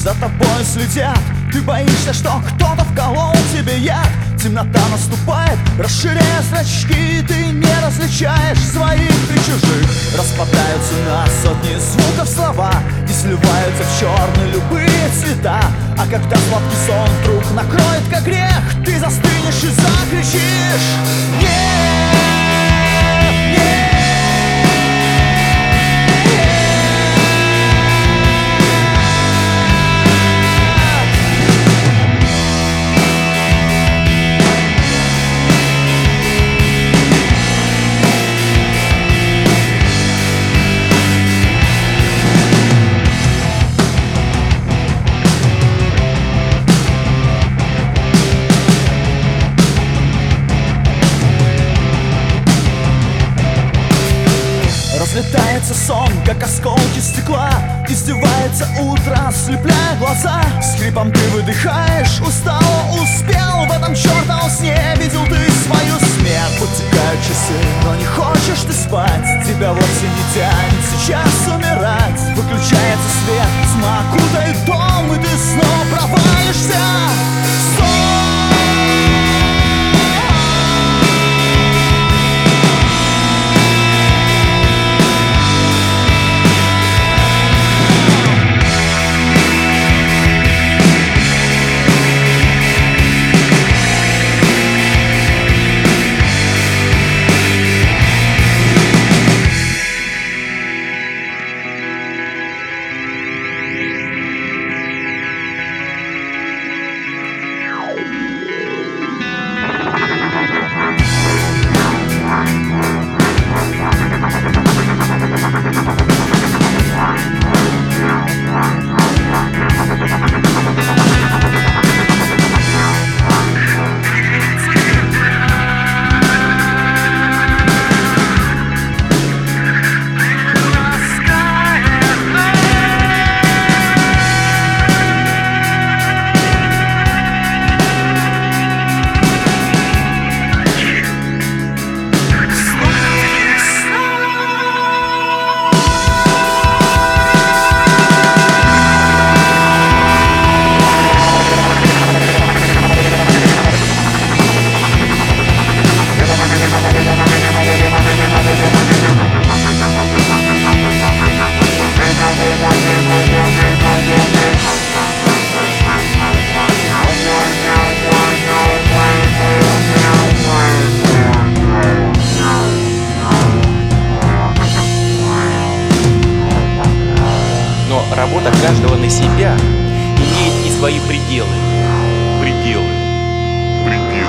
за тобой следят. Ты боишься, что кто-то вколол тебе яд. Темнота наступает, расширяя зрачки. Ты не различаешь своих и чужих. Распадаются на сотни звуков слова и сливаются в черные любые цвета. А когда сладкий сон вдруг накроет как грех, ты застынешь и закричишь: нет, нет. Разлетается сон, как осколки стекла. Издевается утро, ослепляя глаза. Скрипом ты выдыхаешь, устало успел. В этом чертовом сне видел ты свою смерть. Подтекают часы, но не хочешь ты спать. Тебя вовсе не тянет сейчас умирать. Выключается свет, тьма окутает дом, и ты снова провалишься. Работа каждого на себя имеет и свои пределы. Пределы.